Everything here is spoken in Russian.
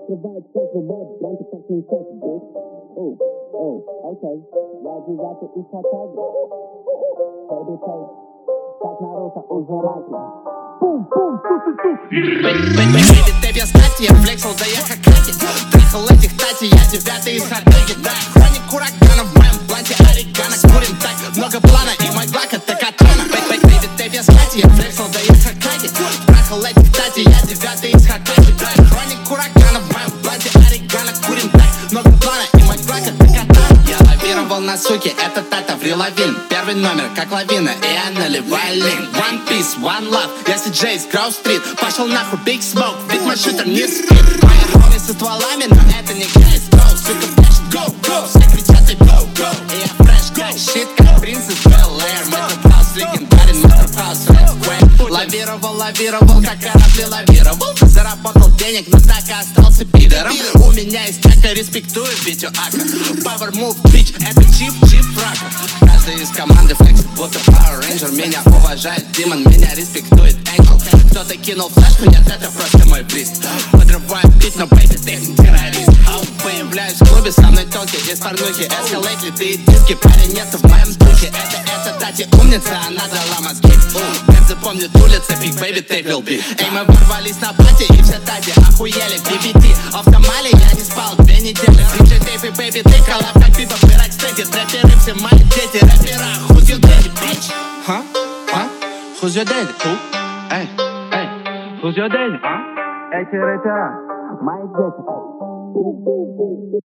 раскрывает секс, веб, бланки так не секс, bitch. Окей, я девятый из Хакаги. Baby take, так Наруто, Узумаки. Бум-бум, ту-ту-ту. Baby, ты без Кати, я флексил, да я Хакаги. Трахал этих Тати, я девятый из Хакаги. Да, хроник урагана в моем бланте орегано. Курим так, много плана, и мой глак это катана. Baby, ты без Кати, я флексил, да я Хакаги. Трахал этих Тати, я девятый из Хакаги. Да, хроник урагана в моем бланте орегано. Курим так, много плана, и мой глак это катана. Я лавировал на суке, это Тата в Риловин. Первый номер, как лавина, и я наливаю лин. One Piece, One Love, я CJ из Гроу-стрит. Пошел нахуй, Big Smoke, ведь мой шутер не спит. Мои хоми со стволами, но это не кейс, бро. Сука, флеш, go, go, все кричат и go, go. И я фреш, go, shit, как принц из Bel-Air. Метро-хаус легендарен, метро-хаус рэп. Лавировал, как корабли лавировал. Заработал денег, но так и остался пидором. У меня есть така, респектую Витю Ака. Power move, bitch, это чип рака. Каждый из команды флексит, будто Power Ranger. Меня уважает Демон, меня респектует Энджел. Кто-то кинул флешку, нет, это просто мой приз. Подрываю бит, но бейби, ты террорист. Появляюсь в клубе, со мной тонкий из порнухи. Эскалейт, литые диски, парень, нет в моем духе. Это Тати умница, она дала мозги. Бензы помнит улица, Big Baby, take will be. Эй, мы ворвались на пати, и все Тати охуели. BBT, автомали, я не спал 2 недели. DJ Tape и Baby, ты коллаб, как Пипа, пирать стеки. Трэперы, все мои дети, рэпера. Who's your daddy, bitch? Huh? Who's your daddy? Who? Эй, who's your daddy? Эти рэпера, мои дети.